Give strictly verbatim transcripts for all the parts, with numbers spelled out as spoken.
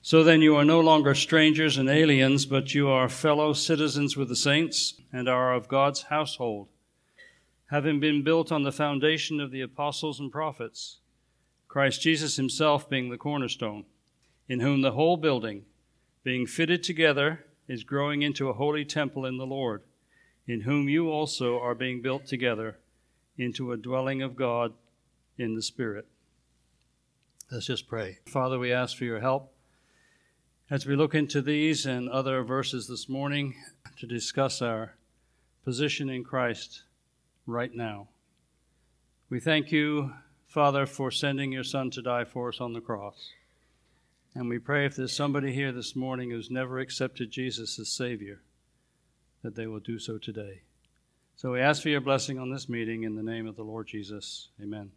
So then you are no longer strangers and aliens, but you are fellow citizens with the saints and are of God's household, having been built on the foundation of the apostles and prophets, Christ Jesus himself being the cornerstone, in whom the whole building, being fitted together, is growing into a holy temple in the Lord, in whom you also are being built together into a dwelling of God in the Spirit. Let's just pray. Father, we ask for your help as we look into these and other verses this morning to discuss our position in Christ right now. We thank you, Father, for sending your Son to die for us on the cross. And we pray if there's somebody here this morning who's never accepted Jesus as Savior, that they will do so today. So we ask for your blessing on this meeting in the name of the Lord Jesus. Amen.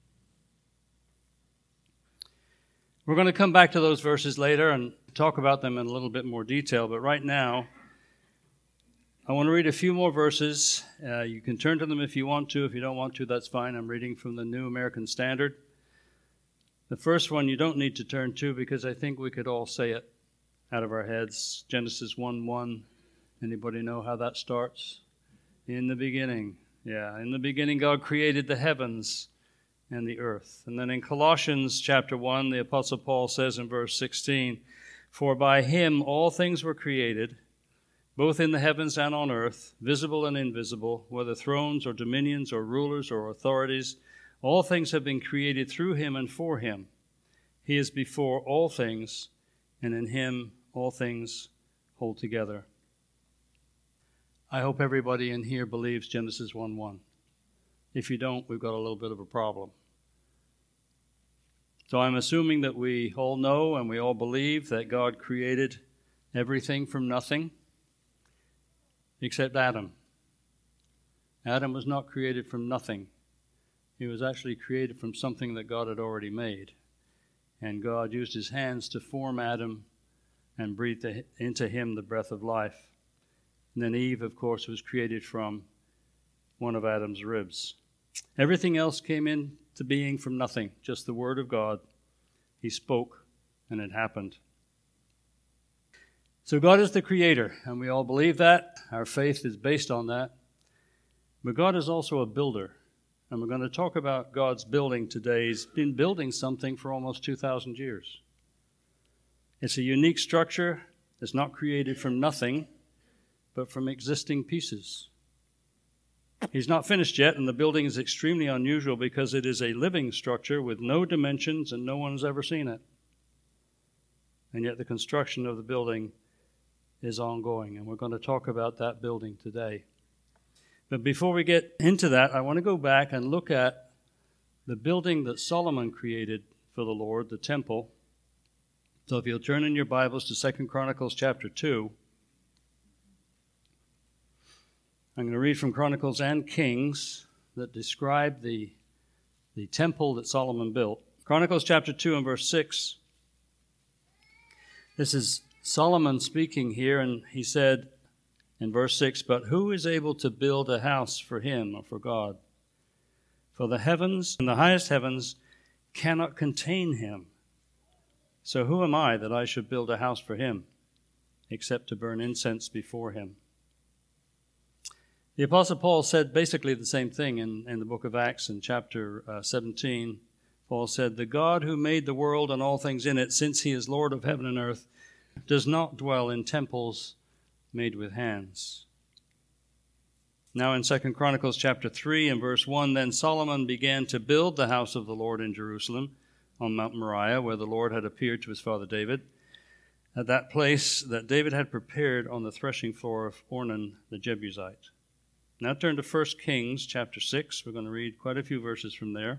We're going to come back to those verses later and talk about them in a little bit more detail, but right now, I want to read a few more verses. Uh, you can turn to them if you want to. If you don't want to, that's fine. I'm reading from the New American Standard. The first one you don't need to turn to because I think we could all say it out of our heads. Genesis one one. Anybody know how that starts? In the beginning. Yeah, in the beginning God created the heavens and the earth. And then in Colossians chapter one, the Apostle Paul says in verse sixteen, "For by him all things were created, both in the heavens and on earth, visible and invisible, whether thrones or dominions or rulers or authorities, all things have been created through him and for him. He is before all things, and in him all things hold together." I hope everybody in here believes Genesis one one. If you don't, we've got a little bit of a problem. So I'm assuming that we all know and we all believe that God created everything from nothing except Adam. Adam was not created from nothing. He was actually created from something that God had already made. And God used his hands to form Adam and breathed into him the breath of life. And then Eve, of course, was created from one of Adam's ribs. Everything else came into being from nothing, just the word of God. He spoke, and it happened. So God is the creator, and we all believe that. Our faith is based on that. But God is also a builder, and we're going to talk about God's building today. He's been building something for almost two thousand years. It's a unique structure. It's not created from nothing, but from existing pieces. He's not finished yet, and the building is extremely unusual because it is a living structure with no dimensions and no one's ever seen it. And yet the construction of the building is ongoing, and we're going to talk about that building today. But before we get into that, I want to go back and look at the building that Solomon created for the Lord, the temple. So if you'll turn in your Bibles to Second Chronicles chapter two. I'm going to read from Chronicles and Kings that describe the, the temple that Solomon built. Chronicles chapter two and verse six. This is Solomon speaking here, and he said in verse six, "But who is able to build a house for him," or for God? "For the heavens and the highest heavens cannot contain him. So who am I that I should build a house for him, except to burn incense before him?" The Apostle Paul said basically the same thing in, in the book of Acts in chapter uh, seventeen. Paul said, "The God who made the world and all things in it, since he is Lord of heaven and earth, does not dwell in temples made with hands." Now in Second Chronicles chapter three and verse one, "Then Solomon began to build the house of the Lord in Jerusalem on Mount Moriah, where the Lord had appeared to his father David, at that place that David had prepared on the threshing floor of Ornan the Jebusite." Now turn to First Kings chapter six. We're going to read quite a few verses from there.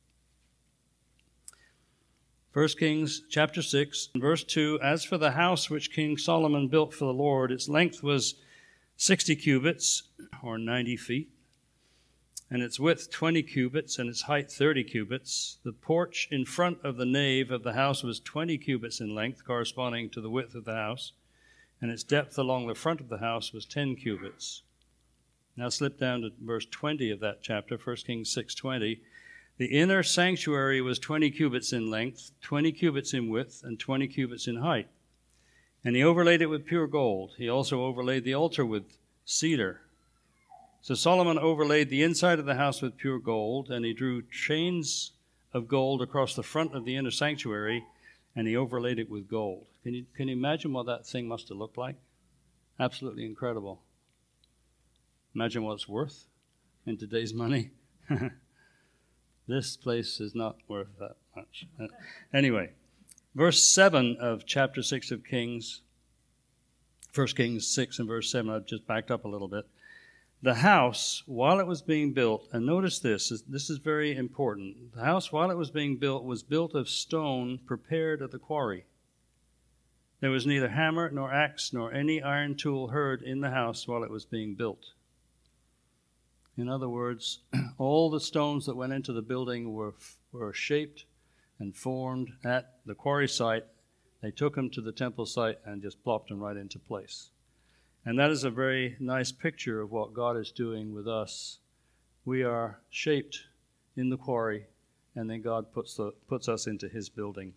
First Kings chapter six, verse two, "As for the house which King Solomon built for the Lord, its length was sixty cubits, or ninety feet, and its width twenty cubits, and its height thirty cubits. The porch in front of the nave of the house was twenty cubits in length, corresponding to the width of the house, and its depth along the front of the house was ten cubits." Now slip down to verse twenty of that chapter, First Kings six twenty. The inner sanctuary was twenty cubits in length, twenty cubits in width, and twenty cubits in height. And he overlaid it with pure gold. He also overlaid the altar with cedar. So Solomon overlaid the inside of the house with pure gold, and he drew chains of gold across the front of the inner sanctuary, and he overlaid it with gold. Can you, can you imagine what that thing must have looked like? Absolutely incredible. Imagine what it's worth in today's money. This place is not worth that much. Uh, anyway, verse seven of chapter six of Kings, First Kings six and verse seven, I've just backed up a little bit. The house, while it was being built, and notice this, this is very important. The house, while it was being built, was built of stone prepared at the quarry. There was neither hammer nor axe nor any iron tool heard in the house while it was being built. In other words, all the stones that went into the building were, were shaped and formed at the quarry site. They took them to the temple site and just plopped them right into place. And that is a very nice picture of what God is doing with us. We are shaped in the quarry, and then God puts, the, puts us into his building.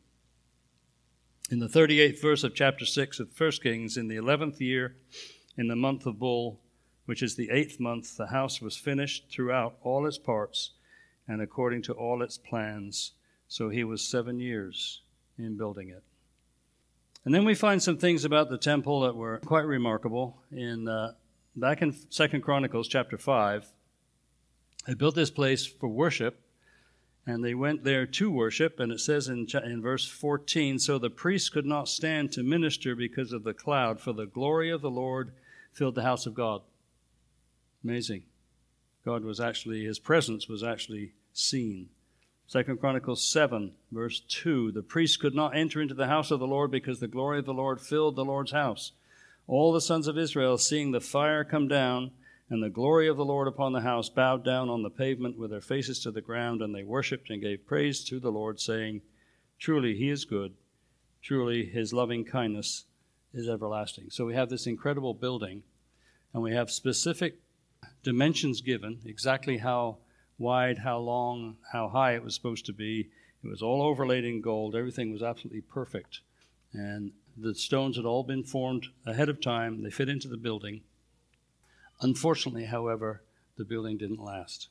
In the thirty-eighth verse of chapter six of First Kings, in the eleventh year, in the month of Bul, which is the eighth month, the house was finished throughout all its parts and according to all its plans. So he was seven years in building it. And then we find some things about the temple that were quite remarkable. In uh, back in Second Chronicles chapter five, they built this place for worship, and they went there to worship. And it says in, in verse fourteen, so the priests could not stand to minister because of the cloud, for the glory of the Lord filled the house of God. Amazing. God was actually, his presence was actually seen. Second Chronicles seven, verse two, the priests could not enter into the house of the Lord because the glory of the Lord filled the Lord's house. All the sons of Israel, seeing the fire come down and the glory of the Lord upon the house, bowed down on the pavement with their faces to the ground, and they worshipped and gave praise to the Lord, saying, truly he is good, truly his loving kindness is everlasting. So we have this incredible building, and we have specific dimensions given, exactly how wide, how long, how high it was supposed to be. It was all overlaid in gold. Everything was absolutely perfect. And the stones had all been formed ahead of time. They fit into the building. Unfortunately, however, the building didn't last.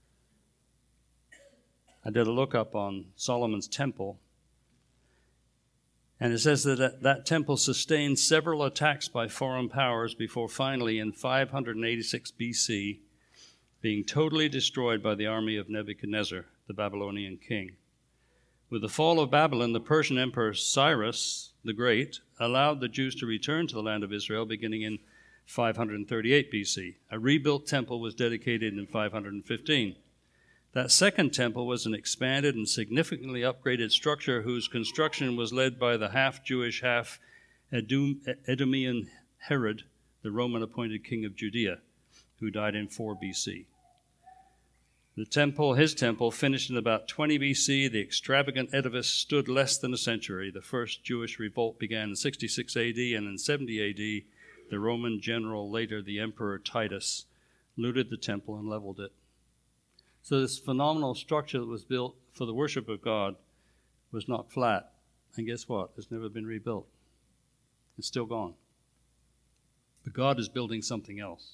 I did a look-up on Solomon's temple, and it says that that, that temple sustained several attacks by foreign powers before finally, in five hundred eighty-six B C, being totally destroyed by the army of Nebuchadnezzar, the Babylonian king. With the fall of Babylon, the Persian emperor Cyrus the Great allowed the Jews to return to the land of Israel beginning in five hundred thirty-eight B C. A rebuilt temple was dedicated in five hundred fifteen. That second temple was an expanded and significantly upgraded structure whose construction was led by the half-Jewish, half-Edomian Herod, the Roman-appointed king of Judea, who died in four B C. The temple, his temple, finished in about twenty B C. The extravagant edifice stood less than a century. The first Jewish revolt began in sixty-six A D, and in seventy A D, the Roman general, later the Emperor Titus, looted the temple and leveled it. So this phenomenal structure that was built for the worship of God was knocked flat. And guess what? It's never been rebuilt. It's still gone. But God is building something else.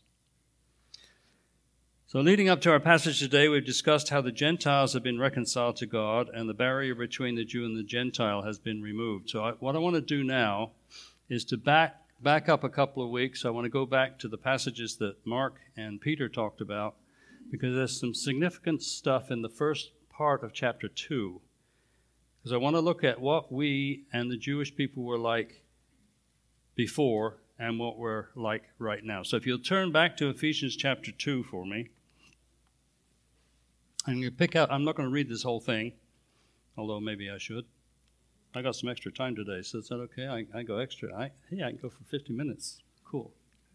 So leading up to our passage today, we've discussed how the Gentiles have been reconciled to God and the barrier between the Jew and the Gentile has been removed. So I, what I want to do now is to back, back up a couple of weeks. I want to go back to the passages that Mark and Peter talked about, because there's some significant stuff in the first part of chapter two. Because I want to look at what we and the Jewish people were like before and what we're like right now. So if you'll turn back to Ephesians chapter two for me. I'm going to pick out, I'm not going to read this whole thing, although maybe I should. I got some extra time today, so is that okay? I, I go extra. I, hey, I can go for fifty minutes. Cool.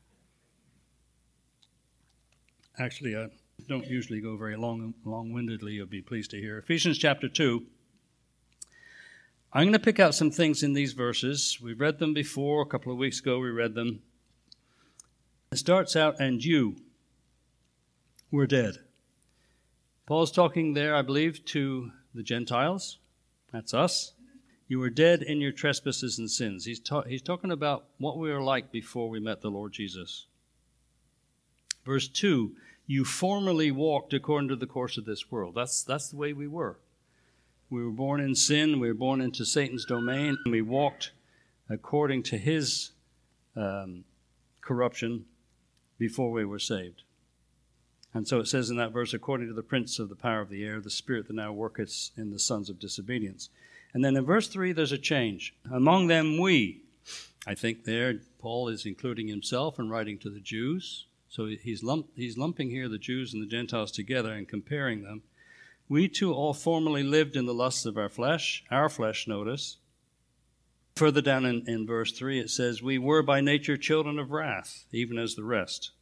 Actually, I don't usually go very long, long-windedly, you'll be pleased to hear. Ephesians chapter two. I'm going to pick out some things in these verses. We've read them before. A couple of weeks ago we read them. It starts out, and you were dead Paul's talking there, I believe, to the Gentiles. That's us. You were dead in your trespasses and sins. He's, ta- he's talking about what we were like before we met the Lord Jesus. Verse two, you formerly walked according to the course of this world. That's, that's the way we were. We were born in sin. We were born into Satan's domain. And we walked according to his um, corruption before we were saved. And so it says in that verse, according to the prince of the power of the air, the spirit that now worketh in the sons of disobedience. And then in verse three, there's a change. Among them we, I think there, Paul is including himself and writing to the Jews. So he's, lump, he's lumping here the Jews and the Gentiles together and comparing them. We too all formerly lived in the lusts of our flesh, our flesh, notice. Further down in, in verse three, it says, we were by nature children of wrath, even as the rest.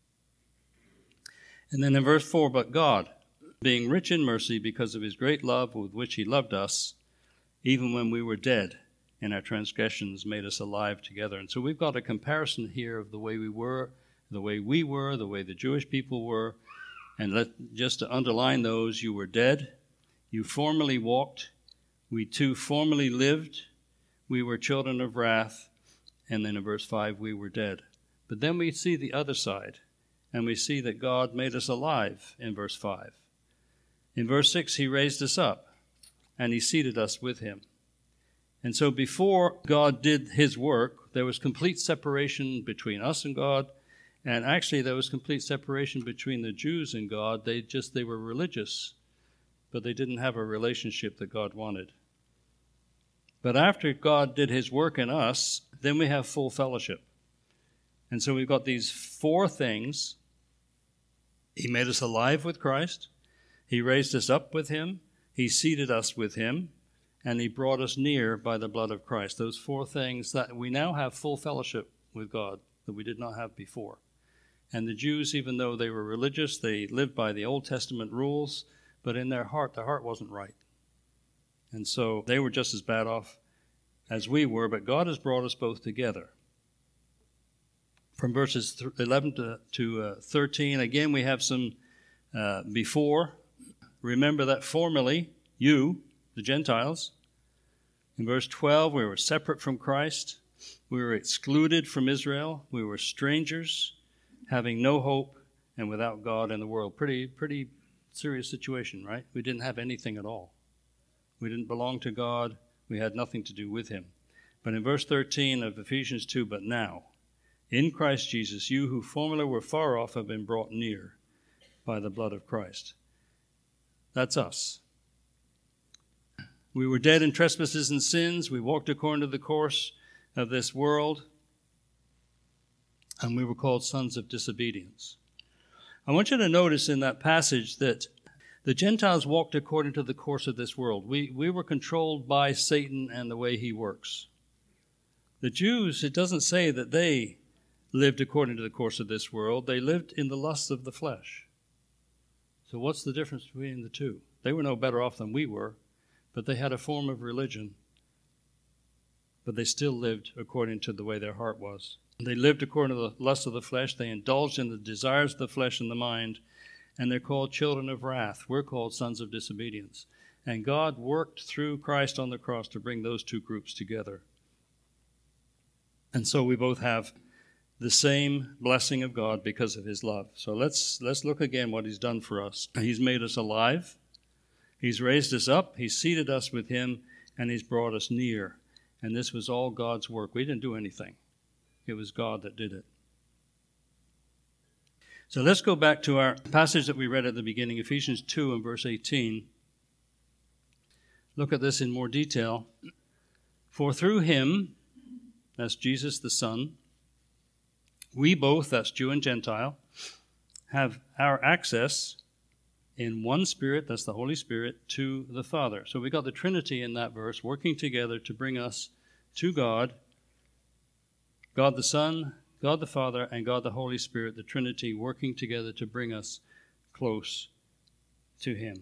And then in verse four, but God, being rich in mercy because of his great love with which he loved us, even when we were dead in our transgressions, made us alive together. And so we've got a comparison here of the way we were, the way we were, the way the Jewish people were. And let, just to underline those, you were dead, you formerly walked, we too formerly lived, we were children of wrath, and then in verse five, we were dead. But then we see the other side. And we see that God made us alive in verse five. In verse six, he raised us up, and he seated us with him. And so before God did his work, there was complete separation between us and God, and actually there was complete separation between the Jews and God. They just, they were religious, but they didn't have a relationship that God wanted. But after God did his work in us, then we have full fellowship. And so we've got these four things. He made us alive with Christ. He raised us up with him. He seated us with him. And he brought us near by the blood of Christ. Those four things that we now have full fellowship with God that we did not have before. And the Jews, even though they were religious, they lived by the Old Testament rules, but in their heart, their heart wasn't right. And so they were just as bad off as we were, but God has brought us both together. From verses eleven to, to uh, thirteen, again, we have some uh, before. Remember that formerly, you, the Gentiles. In verse twelve, we were separate from Christ. We were excluded from Israel. We were strangers, having no hope and without God in the world. Pretty, pretty serious situation, right? We didn't have anything at all. We didn't belong to God. We had nothing to do with him. But in verse thirteen of Ephesians two, but now, in Christ Jesus, you who formerly were far off have been brought near by the blood of Christ. That's us. We were dead in trespasses and sins. We walked according to the course of this world. And we were called sons of disobedience. I want you to notice in that passage that the Gentiles walked according to the course of this world. We, we were controlled by Satan and the way he works. The Jews, it doesn't say that they lived according to the course of this world. They lived in the lusts of the flesh. So what's the difference between the two? They were no better off than we were, but they had a form of religion, but they still lived according to the way their heart was. They lived according to the lust of the flesh. They indulged in the desires of the flesh and the mind, and they're called children of wrath. We're called sons of disobedience. And God worked through Christ on the cross to bring those two groups together. And so we both have the same blessing of God because of his love. So let's let's look again what he's done for us. He's made us alive. He's raised us up. He's seated us with him, and he's brought us near. And this was all God's work. We didn't do anything. It was God that did it. So let's go back to our passage that we read at the beginning, Ephesians two and verse eighteen. Look at this in more detail. For through him, that's Jesus the Son, we both, that's Jew and Gentile, have our access in one Spirit, that's the Holy Spirit, to the Father. So we got the Trinity in that verse working together to bring us to God, God the Son, God the Father, and God the Holy Spirit, the Trinity working together to bring us close to him.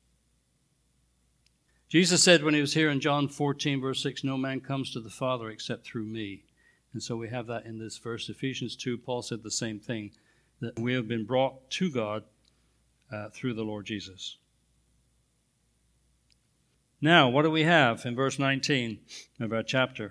Jesus said when he was here in John fourteen, verse six, no man comes to the Father except through me. And so we have that in this verse. Ephesians two, Paul said the same thing, that we have been brought to God uh, through the Lord Jesus. Now, what do we have in verse nineteen of our chapter?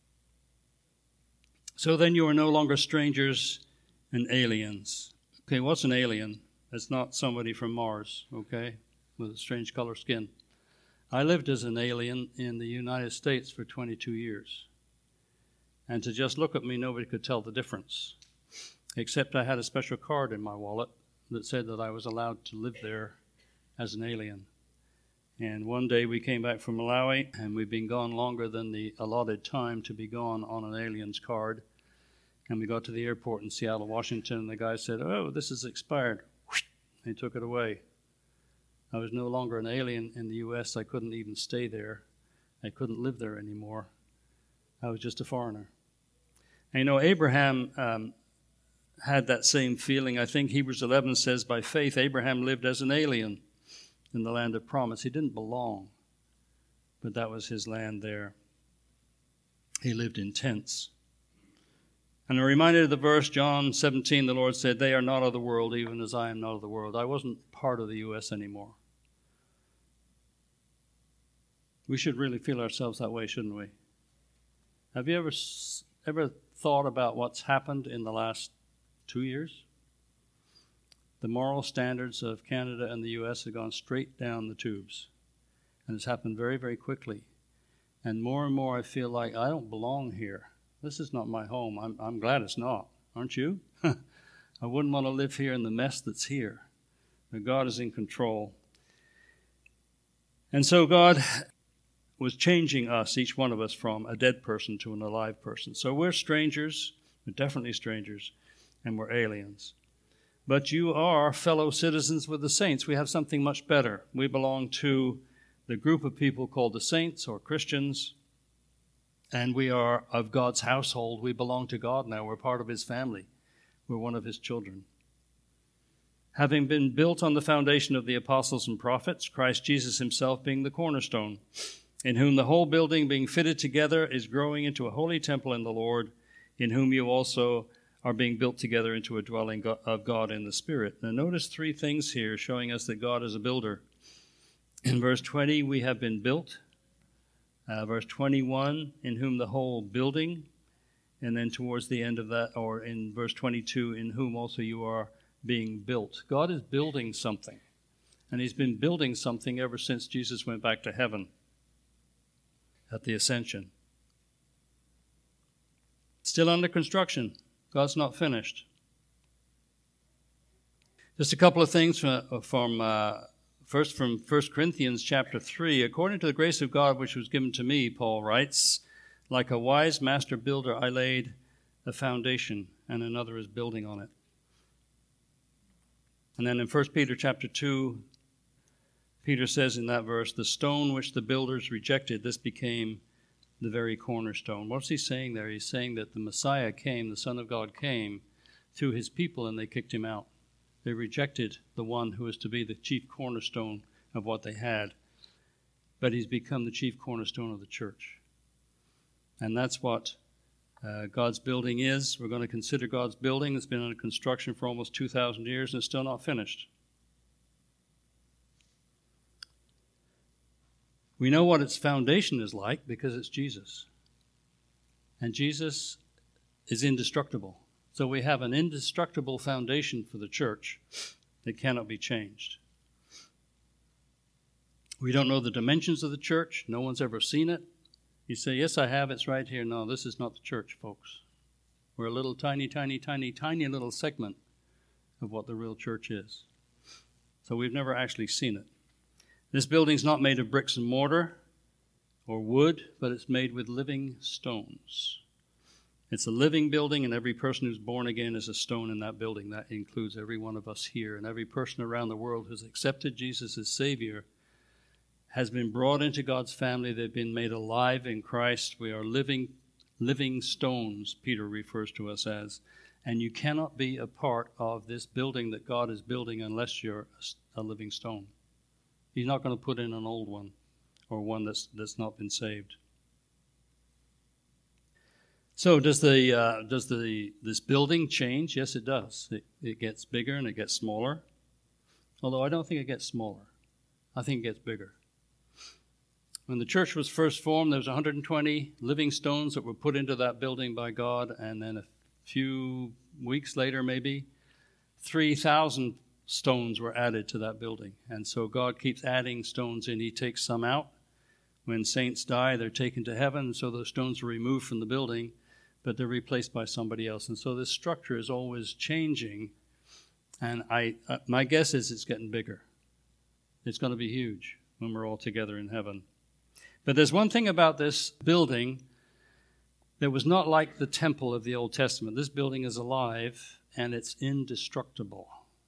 So then you are no longer strangers and aliens. Okay, what's an alien? It's not somebody from Mars, okay, with a strange color skin. I lived as an alien in the United States for twenty-two years. And to just look at me, nobody could tell the difference, except I had a special card in my wallet that said that I was allowed to live there as an alien. And one day we came back from Malawi, and we've been gone longer than the allotted time to be gone on an alien's card. And we got to the airport in Seattle, Washington, and the guy said, "Oh, this is expired." He took it away. I was no longer an alien in the U S. I couldn't even stay there. I couldn't live there anymore. I was just a foreigner. And you know, Abraham um, had that same feeling. I think Hebrews eleven says, by faith, Abraham lived as an alien in the land of promise. He didn't belong, but that was his land there. He lived in tents. And I'm reminded of the verse, John seventeen, the Lord said, "They are not of the world, even as I am not of the world." I wasn't part of the U S anymore. We should really feel ourselves that way, shouldn't we? Have you ever ever thought about what's happened in the last two years? The moral standards of Canada and the U S have gone straight down the tubes. And it's happened very, very quickly. And more and more I feel like I don't belong here. This is not my home. I'm, I'm glad it's not. Aren't you? I wouldn't want to live here in the mess that's here. But God is in control. And so God was changing us, each one of us, from a dead person to an alive person. So we're strangers. We're definitely strangers. And we're aliens. But you are fellow citizens with the saints. We have something much better. We belong to the group of people called the saints or Christians, and we are of God's household. We belong to God now. We're part of his family. We're one of his children. Having been built on the foundation of the apostles and prophets, Christ Jesus himself being the cornerstone, in whom the whole building being fitted together is growing into a holy temple in the Lord, in whom you also are being built together into a dwelling of God in the Spirit. Now notice three things here showing us that God is a builder. In verse twenty, we have been built. Uh, verse twenty-one, in whom the whole building. And then towards the end of that, or in verse twenty-two, in whom also you are being built. God is building something. And he's been building something ever since Jesus went back to heaven at the ascension. Still under construction. God's not finished. Just a couple of things from, from uh, first from First Corinthians chapter three. According to the grace of God which was given to me, Paul writes, like a wise master builder, I laid a foundation, and another is building on it. And then in First Peter chapter two, Peter says in that verse, the stone which the builders rejected, this became the very cornerstone. What's he saying there? He's saying that the Messiah came, the Son of God came to his people, and they kicked him out. They rejected the one who was to be the chief cornerstone of what they had. But he's become the chief cornerstone of the church. And that's what uh, God's building is. We're going to consider God's building. It's been under construction for almost two thousand years, and it's still not finished. We know what its foundation is like because it's Jesus. And Jesus is indestructible. So we have an indestructible foundation for the church that cannot be changed. We don't know the dimensions of the church. No one's ever seen it. You say, yes, I have. It's right here. No, this is not the church, folks. We're a little tiny, tiny, tiny, tiny little segment of what the real church is. So we've never actually seen it. This building's not made of bricks and mortar or wood, but it's made with living stones. It's a living building, and every person who's born again is a stone in that building. That includes every one of us here, and every person around the world who's accepted Jesus as Savior has been brought into God's family. They've been made alive in Christ. We are living, living stones, Peter refers to us as. And you cannot be a part of this building that God is building unless you're a living stone. He's not going to put in an old one or one that's that's not been saved. So does the uh, does the this building change? Yes, it does. It, it gets bigger and it gets smaller. Although I don't think it gets smaller. I think it gets bigger. When the church was first formed, there was one hundred twenty living stones that were put into that building by God, and then a few weeks later, maybe, three thousand stones were added to that building. And so God keeps adding stones in. He takes some out. When saints die, they're taken to heaven, so those stones are removed from the building, but they're replaced by somebody else. And so this structure is always changing, and I, uh, my guess is it's getting bigger. It's going to be huge when we're all together in heaven. But there's one thing about this building that was not like the temple of the Old Testament. This building is alive, and it's indestructible.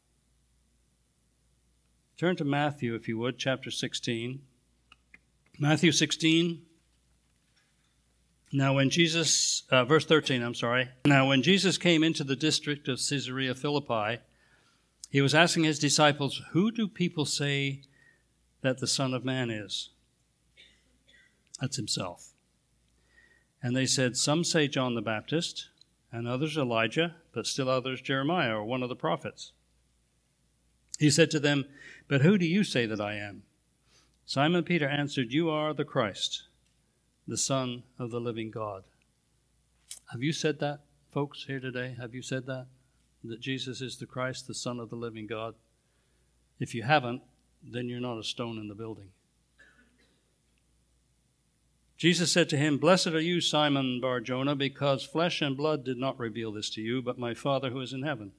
Turn to Matthew, if you would, chapter sixteen. Matthew sixteen. Now when Jesus, uh, verse thirteen, I'm sorry. Now when Jesus came into the district of Caesarea Philippi, he was asking his disciples, "Who do people say that the Son of Man is?" That's himself. And they said, "Some say John the Baptist, and others Elijah, but still others Jeremiah or one of the prophets." He said to them, "But who do you say that I am?" Simon Peter answered, "You are the Christ, the Son of the living God." Have you said that, folks, here today? Have you said that? That Jesus is the Christ, the Son of the living God? If you haven't, then you're not a stone in the building. Jesus said to him, "Blessed are you, Simon Bar-Jonah, because flesh and blood did not reveal this to you, but my Father who is in heaven."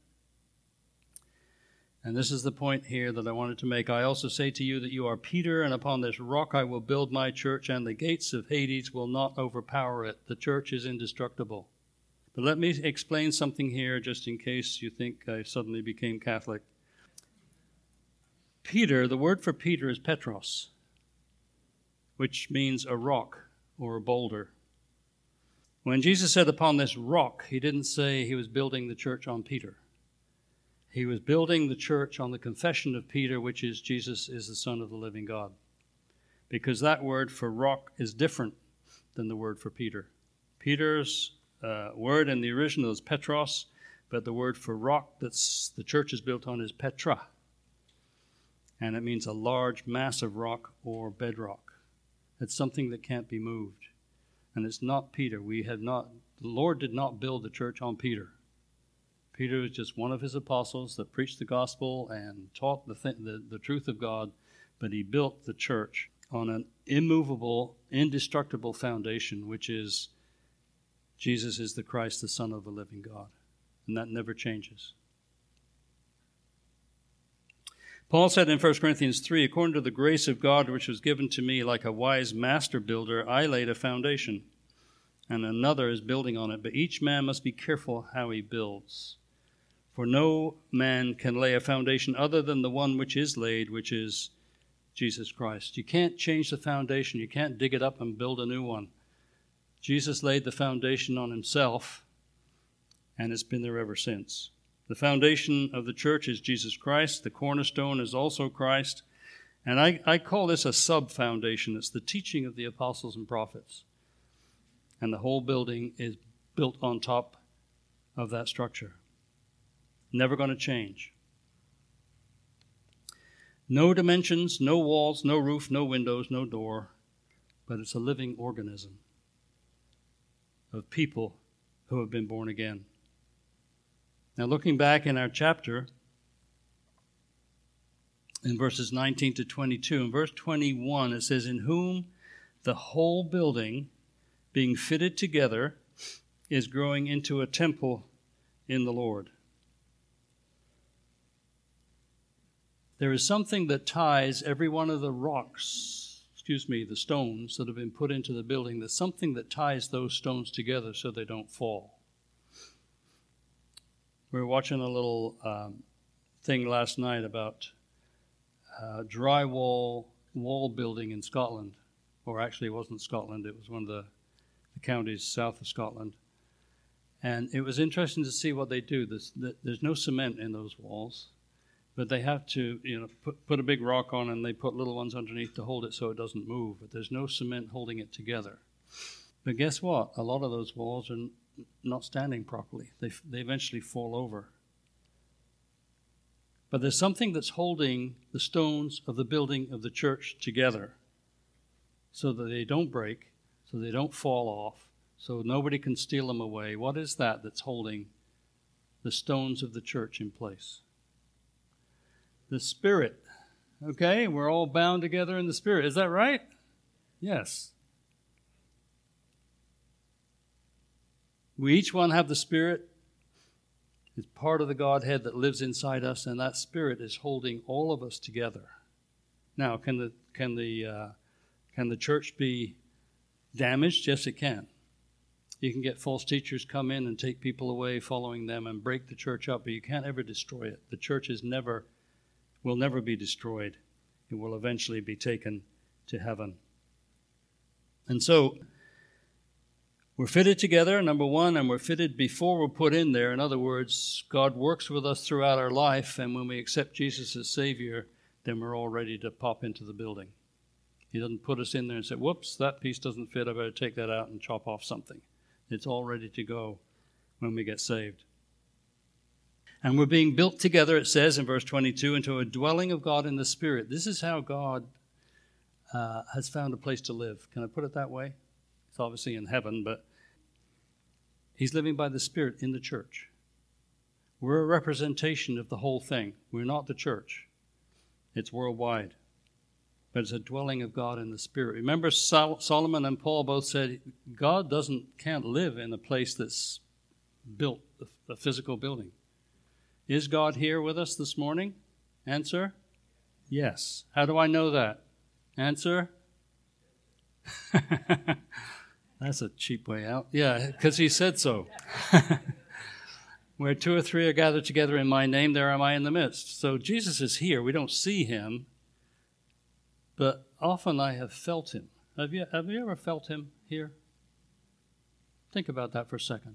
And this is the point here that I wanted to make. "I also say to you that you are Peter, and upon this rock I will build my church, and the gates of Hades will not overpower it." The church is indestructible. But let me explain something here, just in case you think I suddenly became Catholic. Peter, the word for Peter is Petros, which means a rock or a boulder. When Jesus said upon this rock, he didn't say he was building the church on Peter. He was building the church on the confession of Peter, which is Jesus is the Son of the living God. Because that word for rock is different than the word for Peter. Peter's uh, word in the original is Petros, but the word for rock that's the church is built on is Petra. And it means a large mass of rock or bedrock. It's something that can't be moved. And it's not Peter. We have not, the Lord did not build the church on Peter. Peter was just one of his apostles that preached the gospel and taught the, th- the, the truth of God, but he built the church on an immovable, indestructible foundation, which is Jesus is the Christ, the Son of the living God. And that never changes. Paul said in First Corinthians three, "According to the grace of God which was given to me like a wise master builder, I laid a foundation, and another is building on it. But each man must be careful how he builds. For no man can lay a foundation other than the one which is laid, which is Jesus Christ." You can't change the foundation. You can't dig it up and build a new one. Jesus laid the foundation on himself, and it's been there ever since. The foundation of the church is Jesus Christ. The cornerstone is also Christ. And I, I call this a sub-foundation. It's the teaching of the apostles and prophets. And the whole building is built on top of that structure. Never going to change. No dimensions, no walls, no roof, no windows, no door. But it's a living organism of people who have been born again. Now, looking back in our chapter, in verses nineteen to twenty-two, in verse twenty-one, it says, "In whom the whole building, being fitted together, is growing into a temple in the Lord." There is something that ties every one of the rocks, excuse me, the stones that have been put into the building. There's something that ties those stones together so they don't fall. We were watching a little um, thing last night about uh, drywall wall building in Scotland. Or actually, it wasn't Scotland. It was one of the, the counties south of Scotland. And it was interesting to see what they do. There's, there's no cement in those walls, but they have to, you know, put, put a big rock on, and they put little ones underneath to hold it so it doesn't move. But there's no cement holding it together. But guess what? A lot of those walls are not standing properly. They they eventually fall over. But there's something that's holding the stones of the building of the church together so that they don't break, so they don't fall off, so nobody can steal them away. What is that that's holding the stones of the church in place? The Spirit. Okay, we're all bound together in the Spirit. Is that right? Yes. We each one have the Spirit. It's part of the Godhead that lives inside us, and that Spirit is holding all of us together. Now, can the can the uh, can the church be damaged? Yes, it can. You can get false teachers come in and take people away, following them, and break the church up, but you can't ever destroy it. The church is never will never be destroyed. It will eventually be taken to heaven. And so, we're fitted together, number one, and we're fitted before we're put in there. In other words, God works with us throughout our life, and when we accept Jesus as Savior, then we're all ready to pop into the building. He doesn't put us in there and say, whoops, that piece doesn't fit, I better take that out and chop off something. It's all ready to go when we get saved. And we're being built together, it says in verse twenty-two, into a dwelling of God in the Spirit. This is how God uh, has found a place to live. Can I put it that way? It's obviously in heaven, but He's living by the Spirit in the church. We're a representation of the whole thing. We're not the church. It's worldwide. But it's a dwelling of God in the Spirit. Remember, Sol- Solomon and Paul both said God doesn't can't live in a place that's built, a physical building. Is God here with us this morning? Answer? Yes. How do I know that? Answer? That's a cheap way out. Yeah, because He said so. Where two or three are gathered together in my name, there am I in the midst. So Jesus is here. We don't see Him, but often I have felt Him. Have you, have you ever felt Him here? Think about that for a second.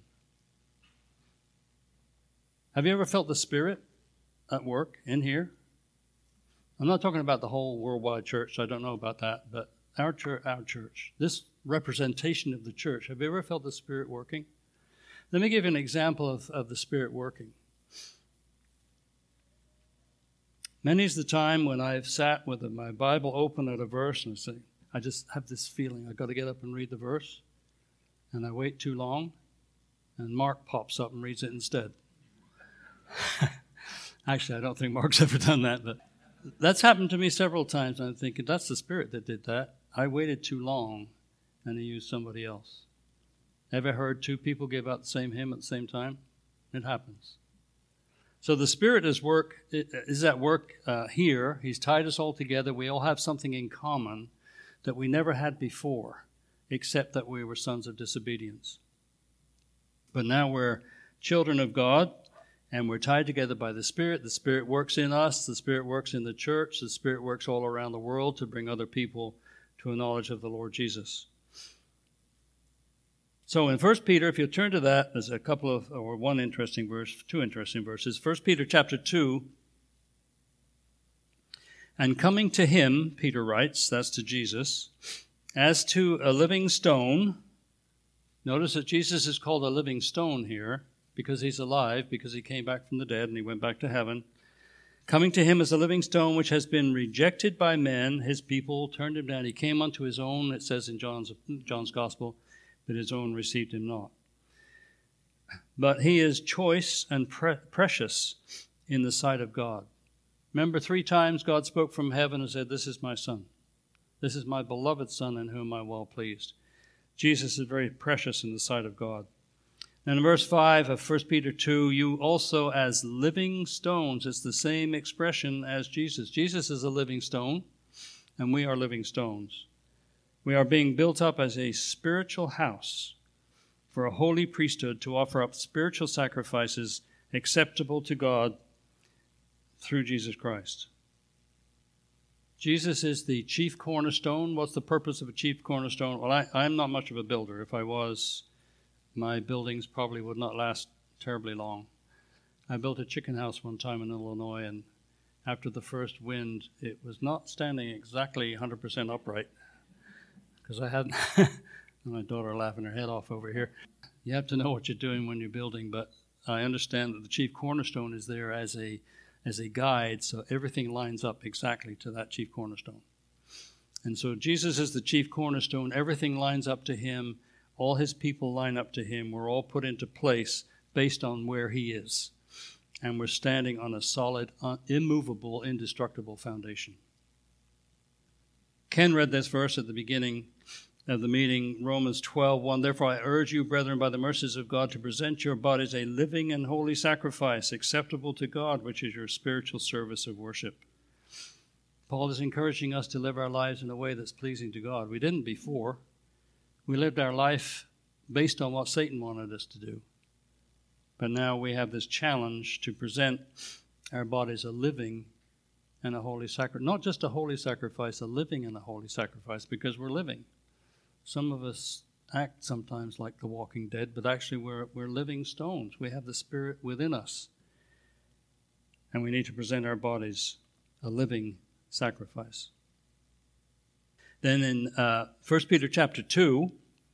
Have you ever felt the Spirit at work in here? I'm not talking about the whole worldwide church. I don't know about that, but our church, our church, this representation of the church. Have you ever felt the Spirit working? Let me give you an example of, of the Spirit working. Many's the time when I've sat with my Bible open at a verse and I say, I just have this feeling I've got to get up and read the verse, and I wait too long, and Mark pops up and reads it instead. Actually, I don't think Mark's ever done that, but that's happened to me several times. I'm thinking, that's the Spirit that did that. I waited too long, and He used somebody else. Ever heard two people give out the same hymn at the same time? It happens. So the Spirit is work is at work uh, here. He's tied us all together. We all have something in common that we never had before, except that we were sons of disobedience. But now we're children of God, and we're tied together by the Spirit. The Spirit works in us. The Spirit works in the church. The Spirit works all around the world to bring other people to a knowledge of the Lord Jesus. So in First Peter, if you turn to that, there's a couple of, or one interesting verse, two interesting verses. First Peter chapter two. And coming to Him, Peter writes, that's to Jesus, as to a living stone. Notice that Jesus is called a living stone here, because He's alive, because He came back from the dead and He went back to heaven. Coming to Him as a living stone, which has been rejected by men, His people turned Him down. He came unto His own, it says in John's, John's Gospel, but His own received Him not. But He is choice and pre- precious in the sight of God. Remember, three times God spoke from heaven and said, this is my Son. This is my beloved Son in whom I'm well pleased. Jesus is very precious in the sight of God. And in verse five of First Peter two, you also as living stones. It's the same expression as Jesus. Jesus is a living stone, and we are living stones. We are being built up as a spiritual house for a holy priesthood to offer up spiritual sacrifices acceptable to God through Jesus Christ. Jesus is the chief cornerstone. What's the purpose of a chief cornerstone? Well, I, I'm not much of a builder. If I was, my buildings probably would not last terribly long. I built a chicken house one time in Illinois, and after the first wind, it was not standing exactly one hundred percent upright, because I hadn't, my daughter laughing her head off over here. You have to know what you're doing when you're building, but I understand that the chief cornerstone is there as a as a guide so everything lines up exactly to that chief cornerstone. And so Jesus is the chief cornerstone. Everything lines up to him. All his people line up to him. We're all put into place based on where he is. And we're standing on a solid, immovable, indestructible foundation. Ken read this verse at the beginning of the meeting, Romans twelve one. Therefore I urge you, brethren, by the mercies of God, to present your bodies a living and holy sacrifice, acceptable to God, which is your spiritual service of worship. Paul is encouraging us to live our lives in a way that's pleasing to God. We didn't before. We lived our life based on what Satan wanted us to do. But now we have this challenge to present our bodies a living and a holy sacrifice. Not just a holy sacrifice, a living and a holy sacrifice, because we're living. Some of us act sometimes like the walking dead, but actually we're, we're living stones. We have the Spirit within us. And we need to present our bodies a living sacrifice. Then in uh, First Peter chapter two,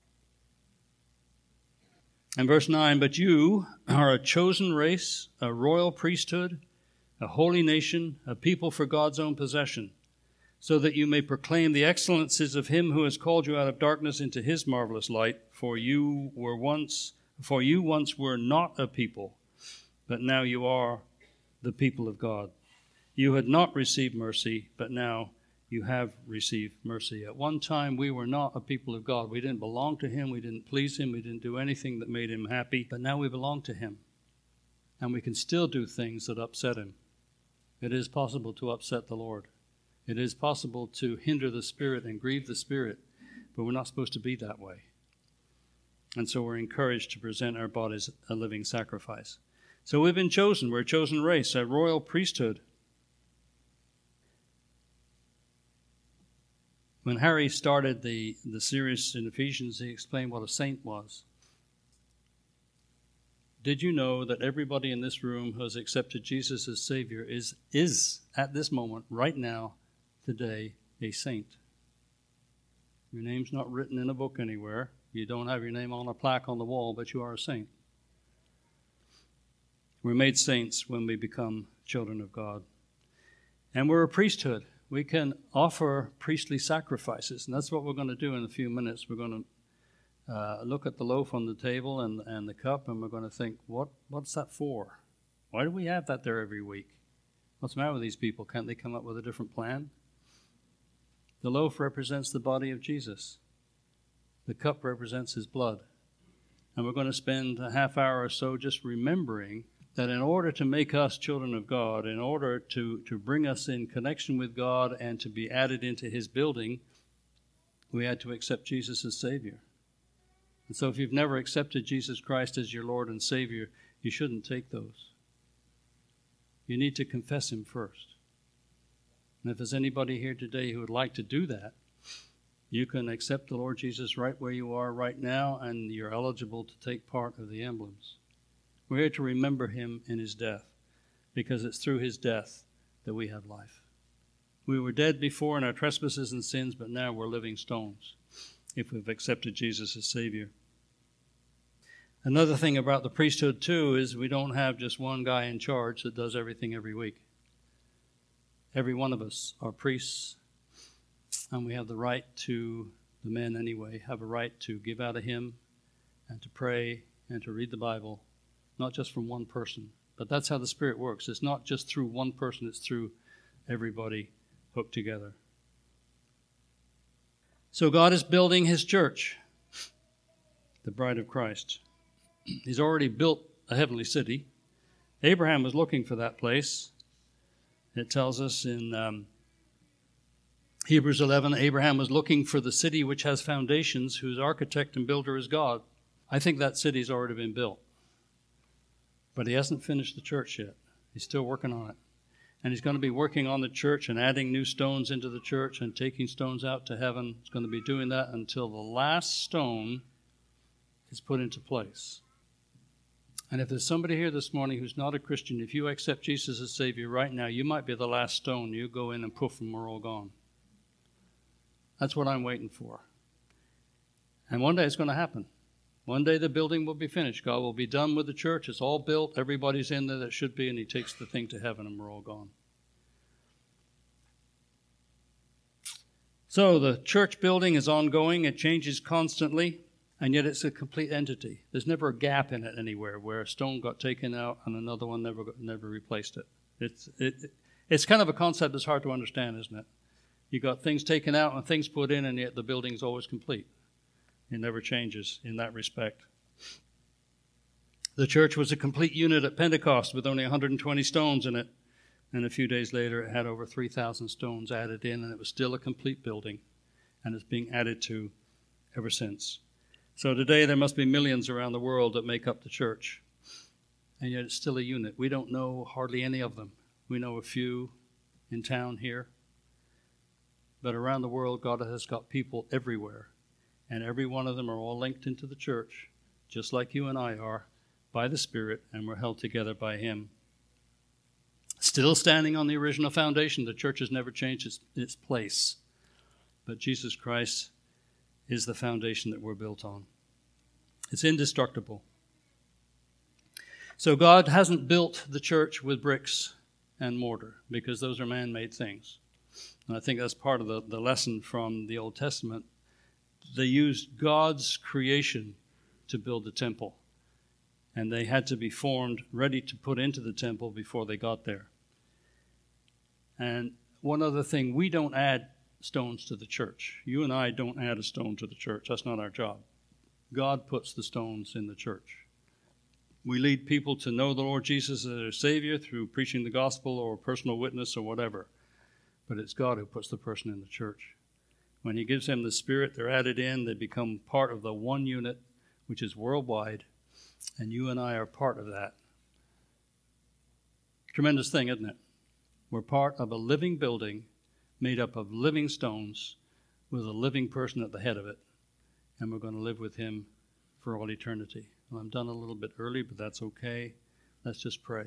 and verse nine, but you are a chosen race, a royal priesthood, a holy nation, a people for God's own possession, so that you may proclaim the excellencies of him who has called you out of darkness into his marvelous light. For you were once, for you once were not a people, but now you are the people of God. You had not received mercy, but now you have received mercy. At one time, we were not a people of God. We didn't belong to him. We didn't please him. We didn't do anything that made him happy. But now we belong to him. And we can still do things that upset him. It is possible to upset the Lord. It is possible to hinder the Spirit and grieve the Spirit. But we're not supposed to be that way. And so we're encouraged to present our bodies a living sacrifice. So we've been chosen. We're a chosen race, a royal priesthood. When Harry started the, the series in Ephesians, he explained what a saint was. Did you know that everybody in this room who has accepted Jesus as Savior is, is at this moment, right now, today, a saint? Your name's not written in a book anywhere. You don't have your name on a plaque on the wall, but you are a saint. We're made saints when we become children of God. And we're a priesthood. We can offer priestly sacrifices, and that's what we're going to do in a few minutes. We're going to uh, look at the loaf on the table and, and the cup, and we're going to think, what what's that for? Why do we have that there every week? What's the matter with these people? Can't they come up with a different plan? The loaf represents the body of Jesus. The cup represents his blood. And we're going to spend a half hour or so just remembering that in order to make us children of God, in order to, to bring us in connection with God and to be added into his building, we had to accept Jesus as Savior. And so if you've never accepted Jesus Christ as your Lord and Savior, you shouldn't take those. You need to confess him first. And if there's anybody here today who would like to do that, you can accept the Lord Jesus right where you are right now, and you're eligible to take part of the emblems. We're here to remember him in his death, because it's through his death that we have life. We were dead before in our trespasses and sins, but now we're living stones if we've accepted Jesus as Savior. Another thing about the priesthood, too, is we don't have just one guy in charge that does everything every week. Every one of us are priests, and we have the right to, the men anyway, have a right to give out a hymn and to pray and to read the Bible. Not just from one person, but that's how the Spirit works. It's not just through one person, it's through everybody hooked together. So God is building his church, the bride of Christ. He's already built a heavenly city. Abraham was looking for that place. It tells us in um, Hebrews eleven, Abraham was looking for the city which has foundations, whose architect and builder is God. I think that city's already been built. But he hasn't finished the church yet. He's still working on it. And he's going to be working on the church and adding new stones into the church and taking stones out to heaven. He's going to be doing that until the last stone is put into place. And if there's somebody here this morning who's not a Christian, if you accept Jesus as Savior right now, you might be the last stone. You go in and poof, and we're all gone. That's what I'm waiting for. And one day it's going to happen. One day the building will be finished. God will be done with the church. It's all built. Everybody's in there that should be, and he takes the thing to heaven, and we're all gone. So the church building is ongoing. It changes constantly, and yet it's a complete entity. There's never a gap in it anywhere where a stone got taken out and another one never got, never replaced it. It's it, it's kind of a concept that's hard to understand, isn't it? You got things taken out and things put in, and yet the building's always complete. It never changes in that respect. The church was a complete unit at Pentecost with only one hundred twenty stones in it. And a few days later, it had over three thousand stones added in, and it was still a complete building. And it's being added to ever since. So today, there must be millions around the world that make up the church. And yet it's still a unit. We don't know hardly any of them. We know a few in town here. But around the world, God has got people everywhere. And every one of them are all linked into the church, just like you and I are, by the Spirit, and we're held together by Him. Still standing on the original foundation, the church has never changed its, its place. But Jesus Christ is the foundation that we're built on. It's indestructible. So God hasn't built the church with bricks and mortar, because those are man-made things. And I think that's part of the, the lesson from the Old Testament. They used God's creation to build the temple. And they had to be formed, ready to put into the temple before they got there. And one other thing, we don't add stones to the church. You and I don't add a stone to the church. That's not our job. God puts the stones in the church. We lead people to know the Lord Jesus as their Savior through preaching the gospel or personal witness or whatever. But it's God who puts the person in the church. When He gives them the Spirit, they're added in. They become part of the one unit, which is worldwide. And you and I are part of that. Tremendous thing, isn't it? We're part of a living building made up of living stones with a living person at the head of it. And we're going to live with Him for all eternity. Well, I'm done a little bit early, but that's okay. Let's just pray.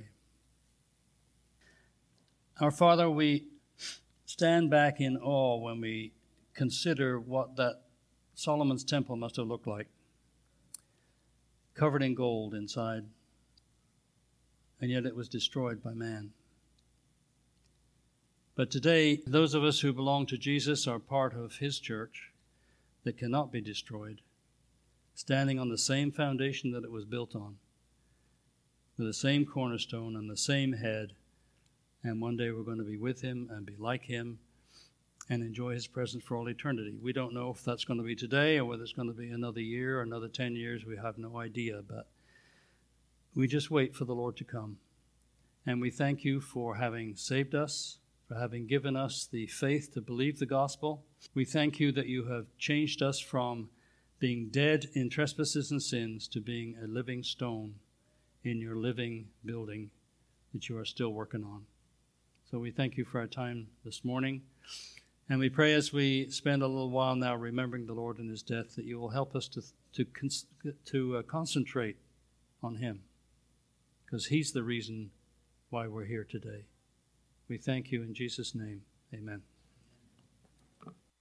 Our Father, we stand back in awe when we consider what that Solomon's temple must have looked like. Covered in gold inside, and yet it was destroyed by man. But today, those of us who belong to Jesus are part of His church that cannot be destroyed, standing on the same foundation that it was built on, with the same cornerstone and the same head, and one day we're going to be with Him and be like Him and enjoy His presence for all eternity. We don't know if that's going to be today or whether it's going to be another year or another ten years. We have no idea, but we just wait for the Lord to come. And we thank You for having saved us, for having given us the faith to believe the gospel. We thank You that You have changed us from being dead in trespasses and sins to being a living stone in Your living building that You are still working on. So we thank You for our time this morning. And we pray as we spend a little while now remembering the Lord and His death, that You will help us to to to uh, concentrate on Him, because He's the reason why we're here today. We thank You in Jesus' name. Amen.